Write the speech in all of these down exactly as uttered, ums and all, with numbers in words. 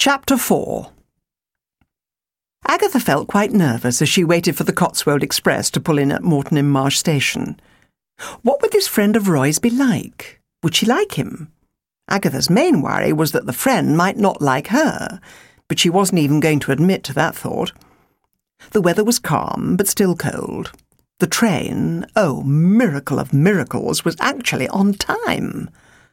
Chapter four. Agatha felt quite nervous as she waited for the Cotswold Express to pull in at Moreton-in-Marsh station. What would this friend of Roy's be like? Would she like him? Agatha's main worry was that the friend might not like her, but she wasn't even going to admit to that thought. The weather was calm, but still cold. The train, oh, miracle of miracles, was actually on time.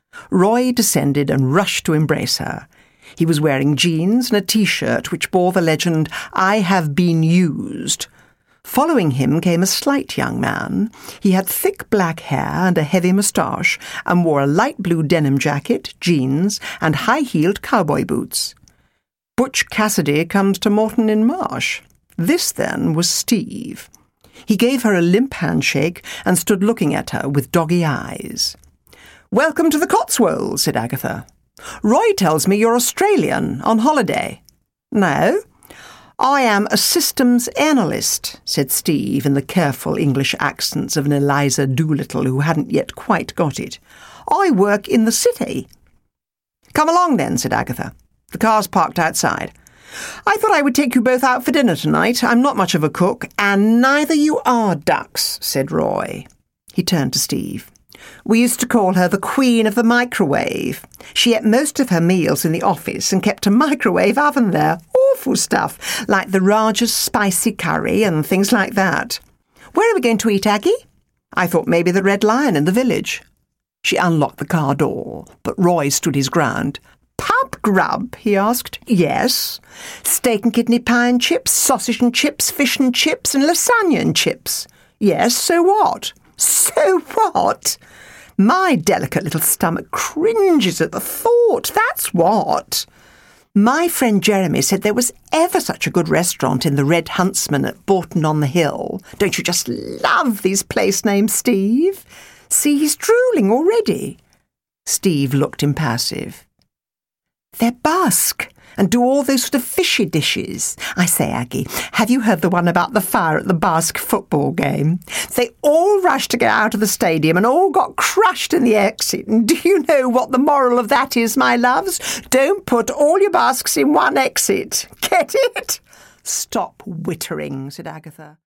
Roy descended and rushed to embrace her. He was wearing jeans and a T-shirt which bore the legend, "I have been used." Following him came a slight young man. He had thick black hair and a heavy moustache, and wore a light blue denim jacket, jeans, and high-heeled cowboy boots. Butch Cassidy comes to Moreton-in-Marsh. This, then, was Steve. He gave her a limp handshake and stood looking at her with doggy eyes. "Welcome to the Cotswolds," said Agatha. "Roy tells me you're Australian, on holiday." "No, I am a systems analyst," said Steve in the careful English accents of an Eliza Doolittle who hadn't yet quite got it. "I work in the city." "Come along then," said Agatha. "The car's parked outside. I thought I would take you both out for dinner tonight. I'm not much of a cook." "And neither you are, ducks," said Roy. He turned to Steve. "We used to call her the Queen of the Microwave. She ate most of her meals in the office and kept a microwave oven there. Awful stuff, like the Raja's spicy curry and things like that. Where are we going to eat, Aggie?" "I thought maybe the Red Lion in the village." She unlocked the car door, but Roy stood his ground. "Pub grub?" he asked. "Yes. Steak and kidney pie and chips, sausage and chips, fish and chips, and lasagna and chips." "Yes, so what?" "So what? My delicate little stomach cringes at the thought, that's what. My friend Jeremy said there was ever such a good restaurant in the Red Huntsman at Bourton-on-the-Hill. Don't you just love these place names, Steve? See, he's drooling already." Steve looked impassive. "They're Basque, and do all those sort of fishy dishes. I say, Aggie, have you heard the one about the fire at the Basque football game? They all rushed to get out of the stadium and all got crushed in the exit. And do you know what the moral of that is, my loves? Don't put all your Basques in one exit. Get it?" "Stop wittering," said Agatha.